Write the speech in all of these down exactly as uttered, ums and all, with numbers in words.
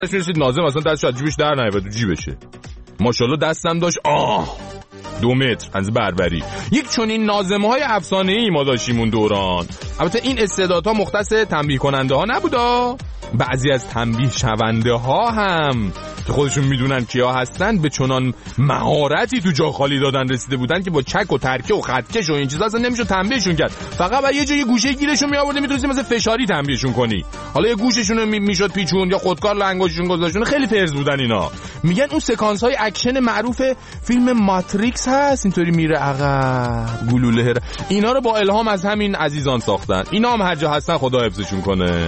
رسید ناظم اصلا دستش از جیبش در نیامد تو جیبشه. ماشاءالله دستم داشت آه دو متر از بربری. یک چنین ناظم‌های افسانه‌ای ما داشتیم اون دوران. البته این استعدادها مختص تنبیه کننده ها نبودا، بعضی از تنبیه شونده ها هم که خودشون میدونن کیا هستن به چنان مهارتی تو جا خالی دادن رسیده بودن که با چک و ترکه و خطکش و این چیزا اصلا نمیشه تنبیهشون کرد. فقط با یه جای گوشه گیرشون میآوردی میتونستی مثلا فشاری تنبیهشون کنی. حالا یه گوششون رو میشد پیچون یا خودکار لنگوششون گذاشتون. خیلی فرز بودن اینا. میگن اون سکانس های اکشن معروف فیلم ماتریکس هست، اینطوری میره عقب گلوله، اینا رو با الهام از همین عزیزان ساختن. اینا هم هر جا هستن خدا حفظشون کنه.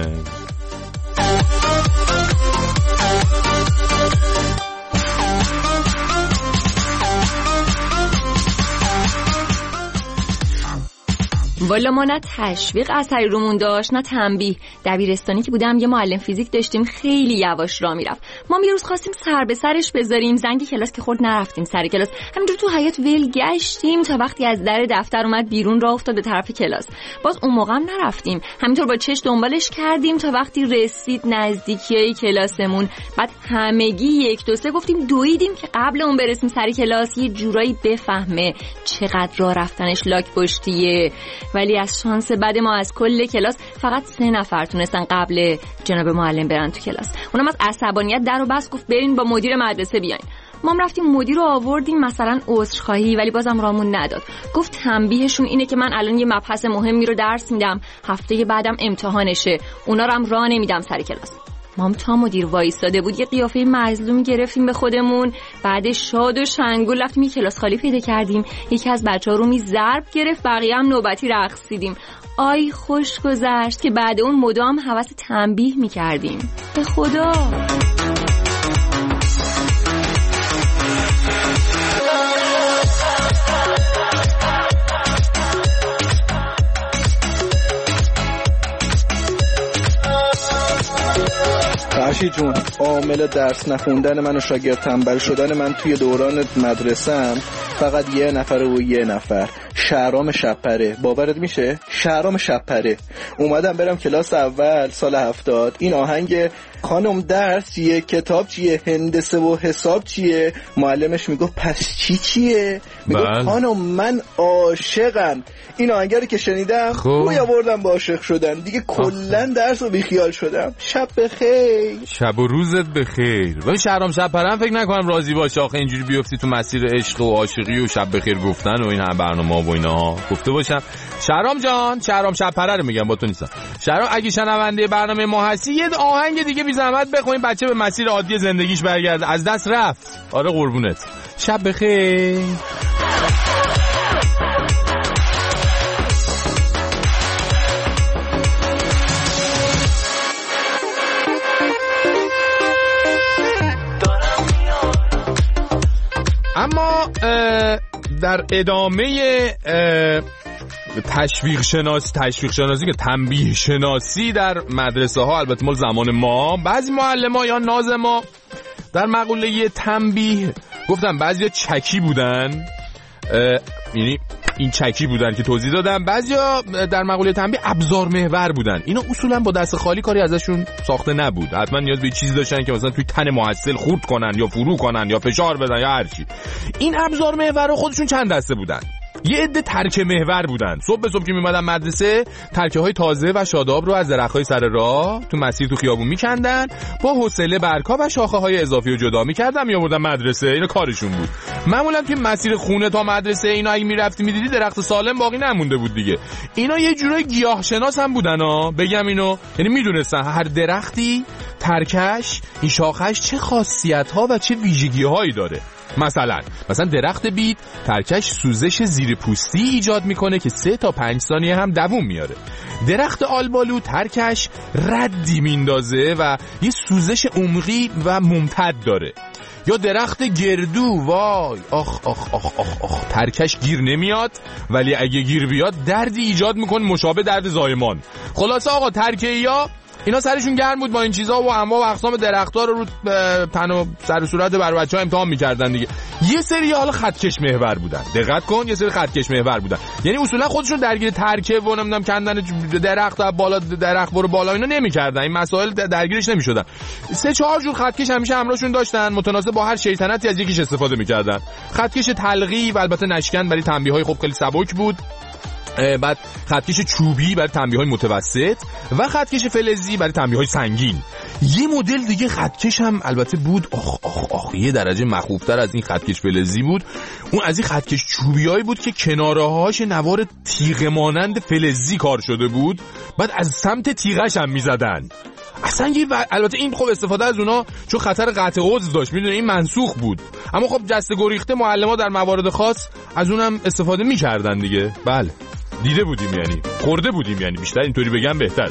والا ما نه تشویق اثری رومون داشت نه تنبیه. دبیرستانی که بودم یه معلم فیزیک داشتیم خیلی یواش راه میرفت. ما یه روز خواستیم سر به سرش بذاریم، زنگ کلاس که خورد نرفتیم سر کلاس، همینجور تو حیاط ول گشتیم تا وقتی از در دفتر اومد بیرون راه افتاد به طرف کلاس. باز اون موقع هم نرفتیم، همینطور با چش دنبالش کردیم تا وقتی رسید نزدیکی کلاسمون. بعد همگی یک دو سه گفتیم دویدیم که قبل اون برسیم سر کلاس یه جورایی بفهمه چقدر راه رفتنش لاک پشتیه. ولی از شانس بعد ما از کل کلاس فقط سه نفر تونستن قبل جناب معلم برن تو کلاس. اونم از عصبانیت در و بس گفت برین با مدیر مدرسه بیاین. ما هم رفتیم مدیر رو آوردیم مثلا عذرخواهی، ولی بازم رامون نداد. گفت تنبیهشون اینه که من الان یه مبحث مهمی رو درس میدم، هفته بعدم امتحانشه، اونا رو هم راه نمیدم سر کلاس. ما هم تا مدیر وایساده بود یه قیافه مظلومی گرفتیم به خودمون. بعد شاد و شنگول رفتیم یه کلاس خالی پیدا کردیم، یکی از بچه‌ها رو می ضرب گرفت، بقیه هم نوبتی رقصیدیم. آی خوش گذشت که بعد اون مدام هوس تنبیه می‌کردیم. به خدا فرشید جون، عامل درس نخوندن من و شاگرد تنبل شدن من توی دوران مدرسه‌ام فقط یه نفر و یه نفر، شهرام شپره. باورت میشه؟ شهرام شپره. اومدم برم کلاس اول سال هفتاد، این آهنگ خانم درس چیه، کتاب چیه، هندسه و حساب چیه، معلمش میگفت پس چی چیه، میگفت خانم من عاشقم. این آهنگ رو که شنیدم روی آوردم با عاشق شدن دیگه، کلا درس رو بیخیال شدم. شب بخیر. شب و روزت بخیر. ولی شهرام شپره فکر نکنم راضی باشه آخه اینجوری بیفتی تو مسیر عشق و عاشقی و شب بخیر گفتن و این هم برنامه‌ها و اینا. گفته باشم شهرام جان، شهرام شپره رو میگم با تو نیستم. شهرام اگه شنونده برنامه ما هستی یه آهنگ دیگه بی زحمت بخونیم بچه به مسیر عادی زندگیش برگرده، از دست رفت. آره قربونت. شب بخیر. اما در ادامه تشویق شناسی تشویق شناسی که تنبیه شناسی در مدرسه ها، البته مال زمان ما، بعضی معلم‌ها یا ناظما در مقوله تنبیه گفتن بعضیا چکی بودن، یعنی این چکی بودن که توضیح دادم، بعضیا در مقوله تنبیه ابزار محور بودن. اینا اصولا با دست خالی کاری ازشون ساخته نبود، حتما نیاز به چیزی داشتن که مثلا توی تن محصل خورد کنن یا فرو کنن یا فشار بدن یا هر چی. این ابزار محور رو خودشون چند دسته بودن. یه عده ترکه محور بودن، صبح به صبح که میمدن مدرسه ترکه های تازه و شاداب رو از درخت‌های سر راه تو مسیر تو خیابون میکندن، با حوصله برگ‌ها و شاخه های اضافی رو جدا میکردن میآوردن مدرسه. اینا کارشون بود. معمولا توی مسیر خونه تا مدرسه اینا اگه میرفتی میدیدی درخت سالم باقی نمونده بود دیگه. اینا یه جورای گیاهشناس هم بودن ها، بگم اینو، یعنی میدونستن هر درختی ترکش، این شاخش چه خاصیت‌ها و چه ویژگی‌هایی داره. مثلا مثلا درخت بید ترکش سوزش زیر پوستی ایجاد میکنه که سه تا پنج ثانیه هم دووم میاره. درخت آلبالو ترکش ردی میندازه و یه سوزش عمقی و ممتد داره. یا درخت گردو، وای آخ آخ آخ آخ آخ ترکش گیر نمیاد ولی اگه گیر بیاد دردی ایجاد میکنه مشابه درد زایمان. خلاصه آقا ترکه یا اینا سرشون گرم بود با این چیزا و انواع و اقسام درخت‌ها رو رو تن و سر و صورت بر بچه‌ها امتحان می‌کردن دیگه. یه سری حالا خطکش محور بودن. دقت کن، یه سری خطکش محور بودن. یعنی اصولا خودشون درگیر ترکیب و نمیدونم کندن درخت و بالا درخت برو بالا اینا نمی‌کردن. این مسائل درگیرش نمی‌شدن. سه چهار جور خطکش همیشه همراهشون داشتن، متناسب با هر شیطنتی از یکیش استفاده می‌کردن. خطکش تلقی و البته نشکن برای تنبیه‌های خب خیلی سبک بود. بعد خطکش چوبی برای تنبیه‌های متوسط و خطکش فلزی برای تنبیه‌های سنگین. یه مدل دیگه خطکش هم البته بود، آخ آخ آخ یه درجه مخوفتر از این خطکش فلزی بود. اون از این خطکش چوبیایی بود که کناره‌هاش نوار تیغ مانند فلزی کار شده بود، بعد از سمت تیغش هم می‌زدن. اصلا یه و... البته این خب استفاده از اونا چون خطر قطع عضو داشت، میدونه این منسوخ بود، اما خب جسته گریخته معلم‌ها در موارد خاص از اونم استفاده می‌کردن دیگه. بله دیده بودیم، یعنی خورده بودیم، یعنی بیشتر اینطوری بگم بهتر.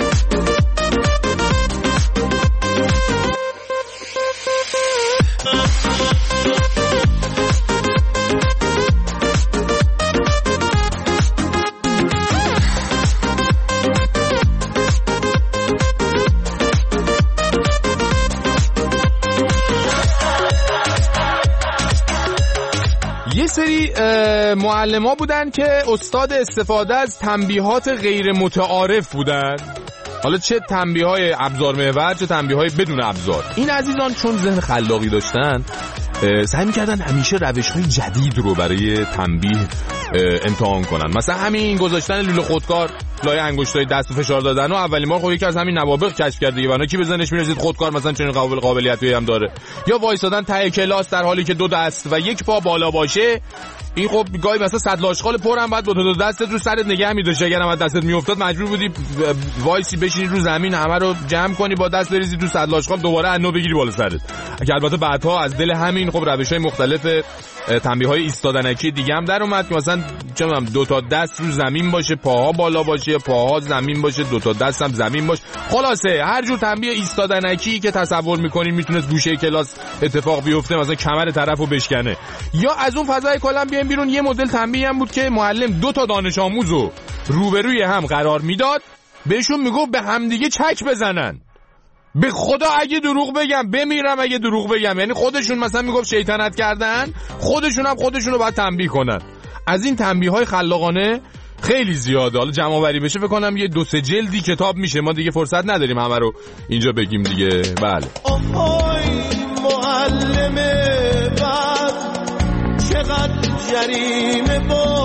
یه سری معلم‌ها بودن که استاد استفاده از تنبیهات غیر متعارف بودن، حالا چه تنبیه‌های ابزار محور چه تنبیه‌های بدون ابزار. این عزیزان چون ذهن خلاقی داشتن سعی می‌کردن همیشه روش‌های جدید رو برای تنبیه امتحان کنن. مثلا همین گذاشتن لوله خودکار لای انگشتای دست و فشار دادن و اولین بار خب یکی از همین نوابغ کشف کرد دیگه، ولی کی بزنش می‌رسید خودکار مثلا چنین قابل قابلیتی هم داره. یا وایسادن ته کلاس در حالی که دو دست و یک پا بالا باشه، این خب گاهی مثلا صد آشغال پر هم بعد با دو دستت رو سرت نگه می‌داشت، اگر هم دستت میافتاد مجبور بودی وایسی بشینی رو زمین همه رو جمع کنی با دست بریزی تو صد آشغال دوباره انو بگیری بالا سرت. که البته بعدها از دل همین خب روش‌های مختلف تنبیه‌های ایستادنکی دیگه هم در اومد که مثلا چه می‌دونم دو تا دست رو زمین باشه، پاها بالا باشه، پاها زمین باشه، دو تا دست هم زمین باشه. خلاصه هر جور تنبیه ایستادنکی که تصور می‌کنین میتونه گوشه کلاس اتفاق بیفته، مثلا کمر طرفو بشکنه. یا از اون فضای کلا بیایم بیرون، یه مدل تنبیه هم بود که معلم دو تا دانش آموزو روبروی هم قرار میداد، بهشون میگفت به همدیگه چک بزنن. به خدا اگه دروغ بگم بمیرم اگه دروغ بگم، یعنی خودشون مثلا میگفت شیطنت کردن، خودشون هم خودشونو باید تنبیه کنن. از این تنبیه‌های خلاقانه خیلی زیاده، حالا جمع آوری بشه فکر کنم یه دو سه جلدی کتاب میشه، ما دیگه فرصت نداریم همه رو اینجا بگیم دیگه. بله آهای معلم بد چقدر جریمه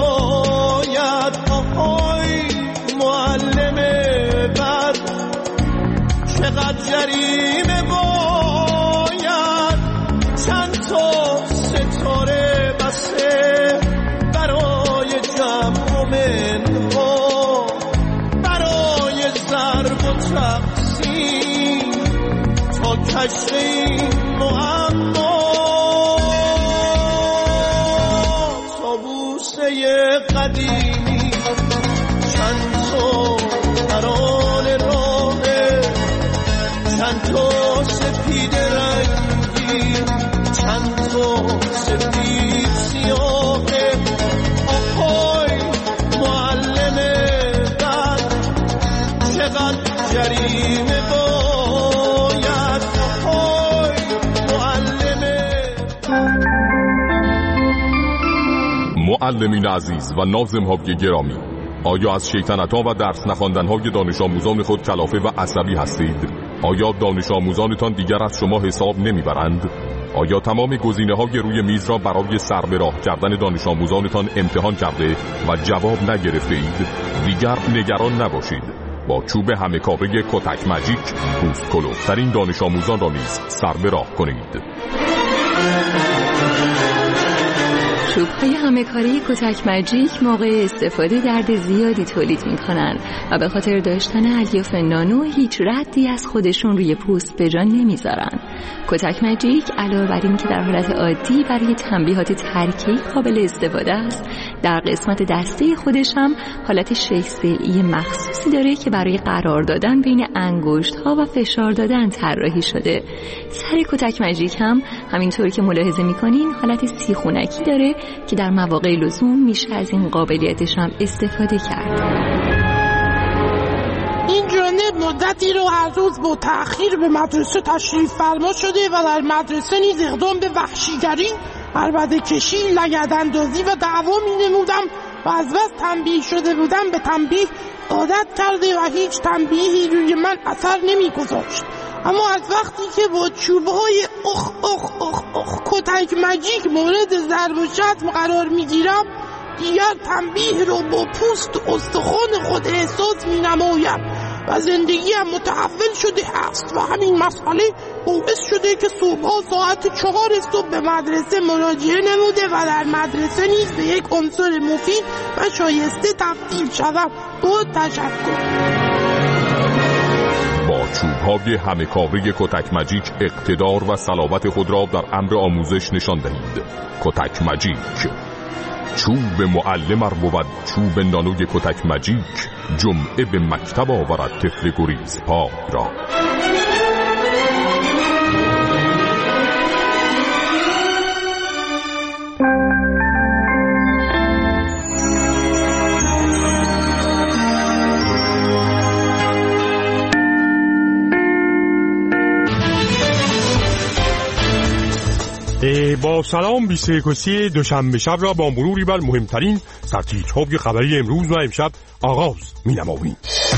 باید، آهای معلم بد چقدر جریمه باید، چند تا ستاره بسه برای جمع منها، برای ضرب و تقسیم تا کشف این معما، تابوسه قدیمی چند تا ترانه راهه، چند تا سپید رنگی چند تا سپید سیاهه، آهای معلم بد چقدر جریمه باید، آهای معلم معلمین عزیز و ناظم‌های گرامی، آیا از شیطنت‌ها و درس نخواندن‌های دانش آموزان خود کلافه و عصبی هستید؟ آیا دانش آموزانتان دیگر از شما حساب نمیبرند؟ آیا تمام گزینه‌های روی میز را برای سر به راه کردن دانش آموزانتان امتحان کرده و جواب نگرفته اید؟ دیگر نگران نباشید. با چوب همه کاره کتک ماجیک پوست کلوفترین دانش آموزان را نیز سر به راه کنید. چوب‌های همه کاره کتک ماجیک موقع استفاده درد زیادی تولید می‌کنند و به خاطر داشتن الیاف نانو هیچ ردی از خودشون روی پوست به جا نمیذارن. کتک ماجیک علاوه بر این که در حالت عادی برای تنبیهات ترکیبی قابل استفاده است، در قسمت دسته خودش هم حالت شش ضلعی مخصوصی داره که برای قرار دادن بین انگشت‌ها و فشار دادن طراحی شده. سر کتک ماجیک هم همینطور که ملاحظه می‌کنین حالت سیخونکی داره که در مواقع لزوم میشه از این قابلیتش هم استفاده کرد. این جانب مدتی رو هر روز با تأخیر به مدرسه تشریف فرما شده و در مدرسه نیز اقدام به وحشیگری، عربده کشی، لگداندازی و دعوا می نمودم و از بس تنبیه شده بودم به تنبیه عادت کرده و هیچ تنبیهی روی من اثر نمی گذاشت. اما از وقتی که با چوبهای اخ اخ اخ اخ کتک مجیک مورد ضرب و شتم قرار می گیرم، دیگر تنبیه رو با پوست و استخوان خود احساس می نمایم و زندگیم متحول شده است و همین مسئله باعث شده که صبحها ساعت چهار صبح به مدرسه مراجعه نموده و در مدرسه نیز به یک عنصر مفید و شایسته تبدیل شدم. با تشکر. با چوب‌های همه کاره کتک مجیک اقتدار و صلابت خود را در امر آموزش نشان دهید. کتک مجیک، چوب معلم ار بود چوب نانوی کتک مجیک، جمعه به مکتب آورد طفل گریز پاک را. با سلام بیست و یک دوشنبه شب را با مروری بر مهمترین سرتیترهای خبری امروز و امشب آغاز می‌نماییم.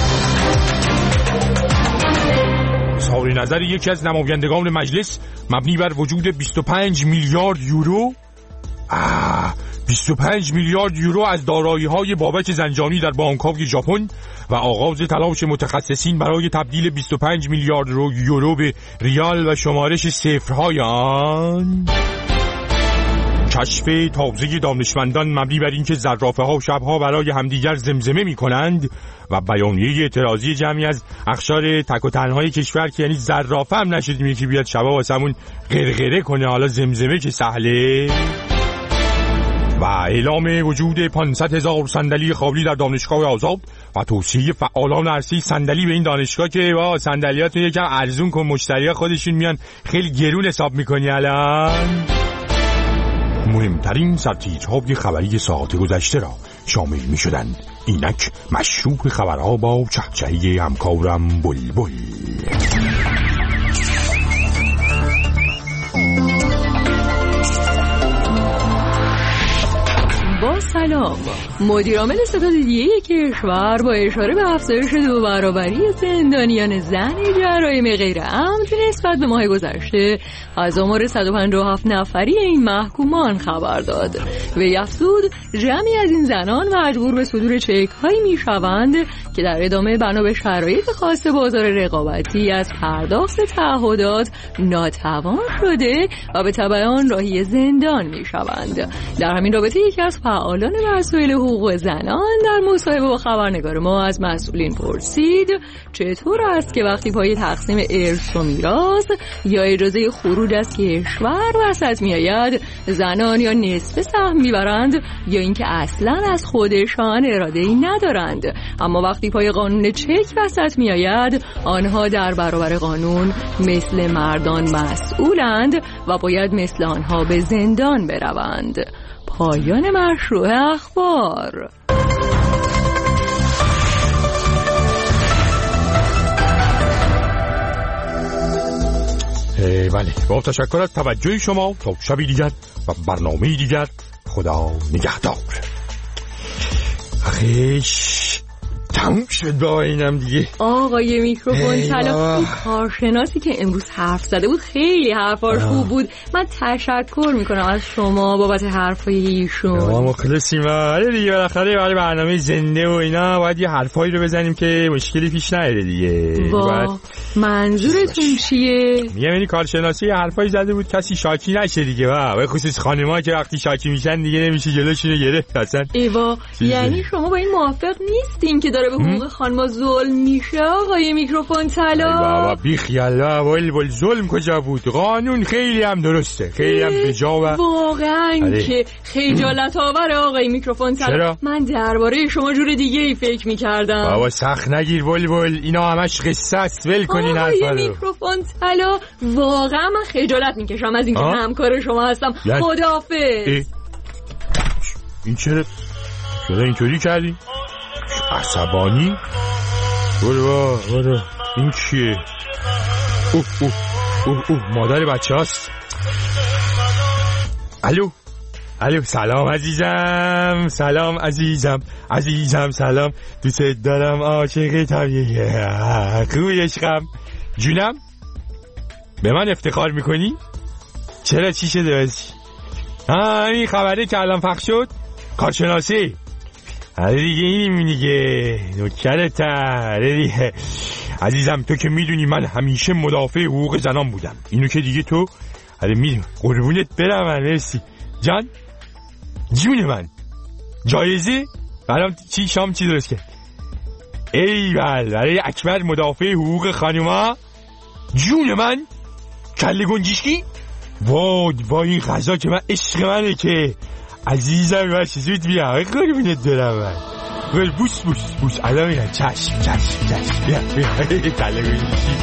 اظهار نظر یکی از نمایندگان مجلس مبنی بر وجود بیست و پنج میلیارد یورو آه بیست و پنج میلیارد یورو از دارایی‌های بابک زنجانی در بانک‌های ژاپن و آغاز تلاش متخصصین برای تبدیل بیست و پنج میلیارد یورو به ریال و شمارش صفرهای آن. کشف تازه دانشمندان مبنی بر اینکه زرافه‌ها شب‌ها برای همدیگر زمزمه می‌کنند و بیانیه اعتراضی جمعی از اقشار تک و تنهای کشور که یعنی زرافه هم نشدیم یکی بیاد شبا واسمون غرغره کنه، حالا زمزمه که سهله. و اعلام وجود پانصد هزار صندلی خالی در دانشگاه آزاد و توصیه فعالان عرصه صندلی به این دانشگاه که با صندلیاتون یکم ارزون کن، مشتری‌ها خودشون میان خیلی گرون حساب می‌کنی الان. مهمترین سرتیترهای خبری ساعت گذشته را شامل می‌شدند. اینک مشروع خبرها با چهچهی همکارم بلبل. با سلام. مدیرعامل ستاد دیگه کشور با اشاره به افزایش دو برابری زندانیان زن جرایم غیر عمد نسبت به ماه گذشته از آمار صد و پنجاه و هفت نفری این محکومان خبر داد. وی افزود جمعی از این زنان مجبور به صدور چک‌هایی می‌شوند که در ادامه بنا به شرایط خاص بازار رقابتی از پرداخت تعهدات ناتوان شده و به تبع آن راهی زندان می‌شوند. در همین رابطه یکی از فعالان مسائل حقوق زنان در مصاحبه با خبرنگار ما از مسئولین پرسید چطور است که وقتی پای تقسیم ارث و میراث یا اجازه خروج از کشور وسط میآید زنان یا نصف سهم میبرند یا اینکه اصلا از خودشان اراده‌ای ندارند، اما وقتی پای قانون چک وسط میآید آنها در برابر قانون مثل مردان مسئولند و باید مثل آنها به زندان بروند. پایان مشروع اخبار. بله، با تشکر از توجه شما. تا شبی دیگر و برنامه دیگر، خدا نگهدار. خیش تموم شد با اینم دیگه. آقای میکروفون طلا کارشناسی که امروز حرف زده بود خیلی حرفاش خوب بود. من تشکر میکنم از شما بابت حرفای ایشون. ما مخلصیم. آره دیگه بالاخره برای برنامه زنده و اینا باید یه حرفایی رو بزنیم که مشکلی پیش نیاره دیگه. باید... منظورتون چیه؟ میگم این کارشناسی حرفایی زده بود کسی شاکی نشه دیگه. با به خصوص خانم‌ها که وقتی شاکی میشن دیگه نمیشه جلوشونو گرفت اصلا. ایوا یعنی شما با این موافق نیستین که داره به حقوق خانم‌ها ظلم میشه آقای میکروفون طلا؟ بابا بی خیال ول ول ظلم کجا بود؟ قانون خیلی هم درسته، خیلی هم بجا و واقعا که خجالت آوره آقای میکروفون طلا. من درباره شما جور دیگه ای فکر می‌کردم. بابا سخت نگیر ول ول، اینا همش قصه است، ول کنین حرفا رو. آقای میکروفون طلا واقعا من خجالت میکشم از اینکه همکار شما هستم. خداحافظ. این چرا چرا اینطوری کردی؟ عصبانی؟ برو برو این کیه؟ اوه اوه اوه اوه مادر بچه هست. الو الو سلام عزیزم، سلام عزیزم، عزیزم سلام، دوست دارم، عاشقتم، خوبی عشقم، جونم به من افتخار میکنی؟ چرا چی شده بسی؟ ها این خبره که الان پخش شد کارشناسی. آره دیگه این دیگه نوکرت. آره دیگه عزیزم تو که میدونی من همیشه مدافع حقوق زنان بودم، اینو که دیگه تو آره میدونی. قربونت برم من، مرسی جان جون من. جایزه برام چی شام چی درست کرد؟ ای بل برای اکبر مدافع حقوق خانوما. جون من کله گنجشکی. وای با این غذا که من عشق منه که عزیزم باشه زود بیا. قربونت برم من. ول بوس بوس بوس الان میرم. چشم چشم چشم بیا بیا کله گنجشکی.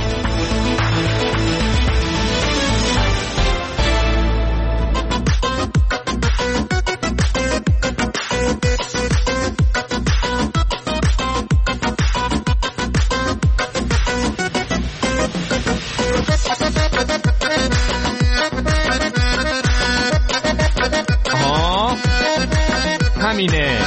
همینه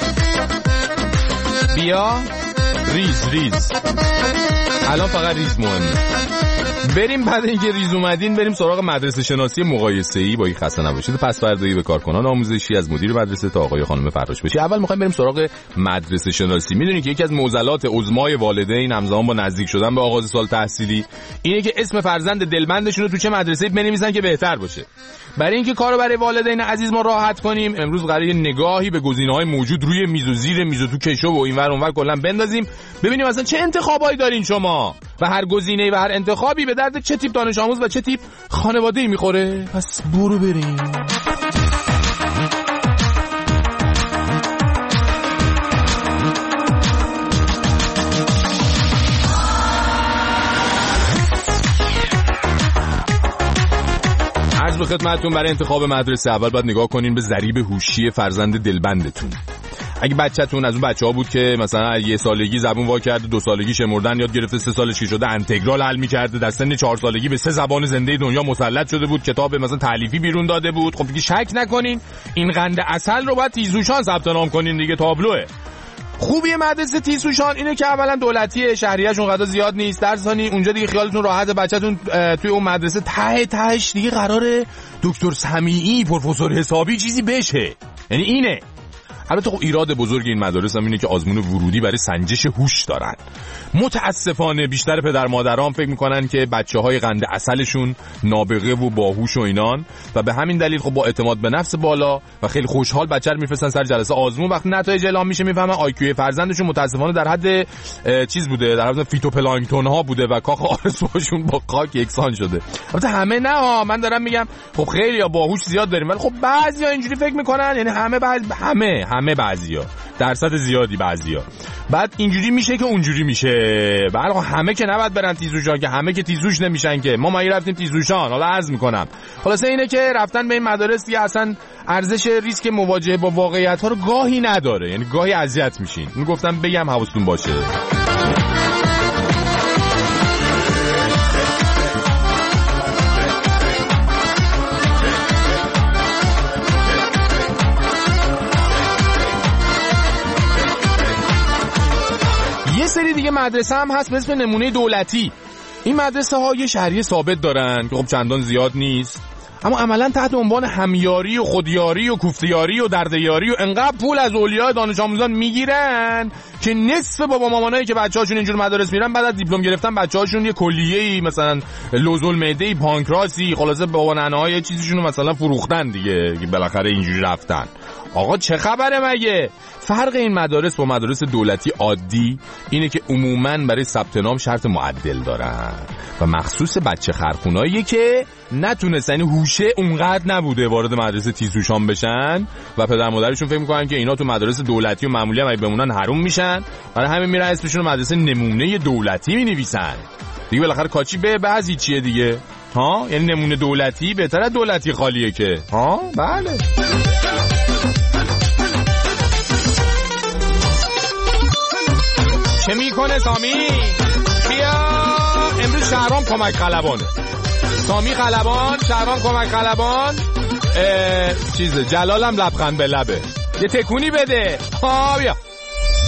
بیا ریز ریز. الان فقط ریز مهمه. بریم بعد اینکه ریز اومدین بریم سراغ مدرسه شناسی مقایسه‌ای با این خسته نباشید پس فردایی به کارکنان آموزشی از مدیر مدرسه تا آقای خانم فراش بشی. اول می‌خوایم بریم سراغ مدرسه شناسی. میدونی که یکی از معضلات عظمای والدین همزمان با نزدیک شدن به آغاز سال تحصیلی اینه که اسم فرزند دلبندشون رو تو چه مدرسه‌ای بنویسن که بهتر باشه. برای اینکه کارو برای والدین عزیز ما راحت کنیم امروز قراره نگاهی به گزینه‌های موجود روی میز و زیر میز و تو کشو و اینور اونور کلا بندازیم ببینیم اصلا چه انتخابایی دارین شما و هر گزینه‌ای و هر انتخابی به درد چه تیپ دانش آموز و چه تیپ خانواده‌ای میخوره. پس برو بریم. عرض به خدمتتون برای انتخاب مدرسه اول باید نگاه کنین به ضریب هوشی فرزند دلبندتون. اگه بچه‌تون از اون بچه‌ها بود که مثلا یه سالگی زبون وا کرده، دو سالگی شمردن یاد گرفته، سه سالش که شده انتگرال حل می‌کرده، در سن چهار سالگی به سه زبان زنده دنیا مسلط شده بود، کتاب مثلا تالیفی بیرون داده بود، خب دیگه شک نکنین این قند عسل رو باید تیزهوشان ثبت نام کنین دیگه. تابلوه. خوبی مدرسه تیزهوشان اینه که اولا دولتیه، شهریه‌شون قضا زیاد نیست، در ثانی اونجا دیگه خیالتون راحت بچه‌تون توی اون مدرسه ته تهش دیگه قراره دکتر سمیعی، پروفسور حسابی چیزی بشه. یعنی اینه. البته خب ایراد بزرگ این مدارس هم اینه که آزمون ورودی برای سنجش هوش دارن. متاسفانه بیشتر پدر مادرام فکر میکنن که بچه‌های قند عسلشون نابغه و باهوش و اینان و به همین دلیل خب با اعتماد به نفس بالا و خیلی خوشحال بچه رو میفرستن سر جلسه آزمون. وقتی نتایج اعلام میشه میفهمن آی کیو فرزندشون متاسفانه در حد چیز بوده، در حد فیتوپلانکتون ها بوده و کاخ آرزوهاشون با خاک یکسان شده. البته همه نه ها، من دارم میگم خب خیلی باهوش زیاد داریم ولی خب بعضیا اینجوری فکر میکنن، یعنی همه بعض همه همه بعضیا درصد زیادی بعضیا بعد اینجوری میشه که اونجوری میشه. بله همه که نباید برن تیزهوشان که همه که تیزهوش نمیشن که. ما ما رفتیم تیزهوشان. حالا عرض میکنم خلاصه اینه که رفتن به این مدارس دیگه اصلا ارزش ریسک مواجهه با واقعیت ها رو گاهی نداره، یعنی گاهی اذیت میشین. اینو گفتم بگم حواستون باشه. یه سری دیگه مدرسه هم هست به اسم نمونه دولتی. این مدرسه ها یه شهریه ثابت دارن که خب چندان زیاد نیست، اما عملا تحت عنوان همیاری و خودیاری و کوفتیاری و دردیاری و انقدر پول از اولیاء دانش آموزان میگیرن که نصف بابا مامانایی که بچه‌هاشون اینجور مدارس میرن بعد از دیپلم گرفتن بچه‌هاشون یه کلیه‌ای مثلا لوزالمعده‌ای، پانکراسی، خلاصه بابا ننه‌های یه چیزیشون مثلا فروختن دیگه که بالاخره اینجوری رفتن. آقا چه خبره مگه؟ فرق این مدارس با مدارس دولتی عادی اینه که عموماً برای ثبت نام شرط معدل دارن و مخصوص بچه خرخوناییه که نتونستن، هوشه اونقدر نبوده وارد مدرسه تیزهوشان بشن و پدر مادرشون فکر میکنن که اینا تو مدارس دولتی و معمولی هم اگه بمونن حروم میشن، برای همین میرن اسمشون رو مدرسه نمونه دولتی مینویسن. دیگه بالاخره کاچی به بعضی چیه دیگه ها، یعنی نمونه دولتی بهتر از دولتی خالیه که ها. بله چه میکنه سامی؟ بیا امروز شهرام کمک خلبانه. سامی خلبان، شهرام کمک خلبان، چیزه جلالم لبخند به لبه. یه تکونی بده. ها بیا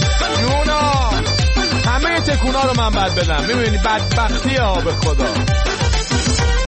نونا، همه تکونا رو من باید بدم. میبینی بدبختی ها به خدا.